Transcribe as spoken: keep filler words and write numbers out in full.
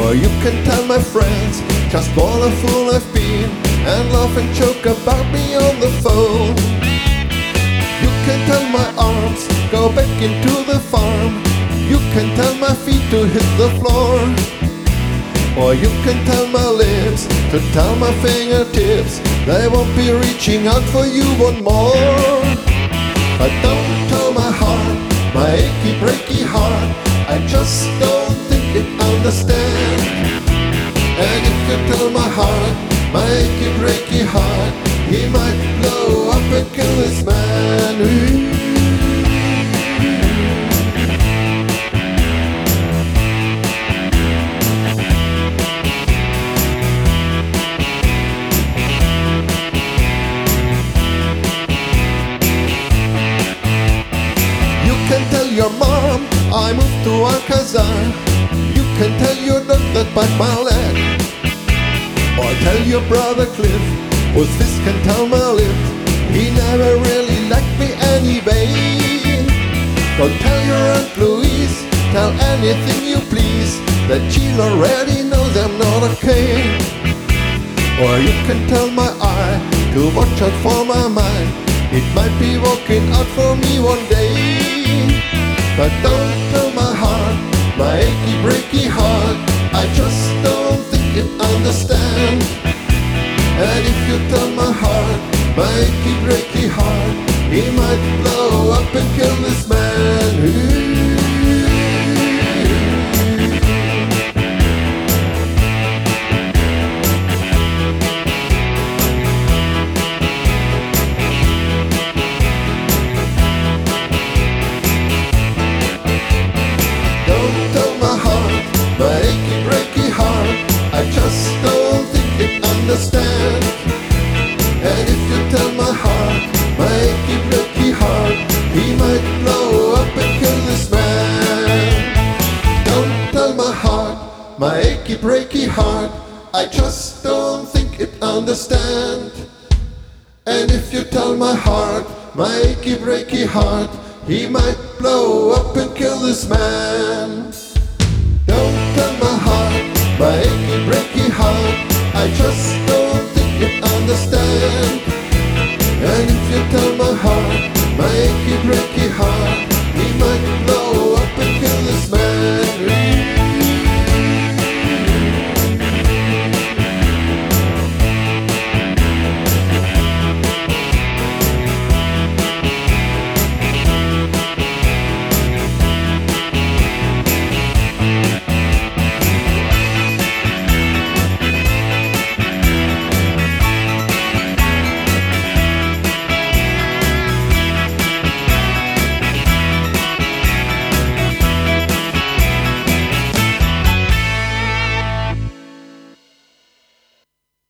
Or you can tell my friends just what a fool I've been, and laugh and joke about me on the phone. You can tell my arms go back into the farm. You can tell my feet to hit the floor. Or you can tell my lips to tell my fingertips they won't be reaching out for you one more. But don't tell my heart, my achy breaky heart, I just don't think it understands. And if you tell my heart, my achy breaky heart, he might blow up and kill this man. Ooh. You can tell your mom I moved to Alcazar. You can tell your dog that bite my leg. Or tell your brother Cliff, whose fist can tell my lip, he never really liked me anyway. Don't tell your Aunt Louise, tell anything you please, that Jill already knows I'm not okay. Or you can tell my eye to watch out for my mind, it might be walking out for me one day. But don't tell my heart, my achy breaky heart, I just don't think it understands. And if you tell my heart, my achy breaky heart, he might blow up and kill this man. Ooh. My achy breaky heart, I just don't think it understands. And if you tell my heart, my achy breaky heart, he might blow up and kill this man. Don't tell my heart, my achy breaky heart, I just don't think it understands. And if you tell my heart, my achy breaky heart, he might blow up and kill this man. Don't tell my heart, my achy breaky heart, I just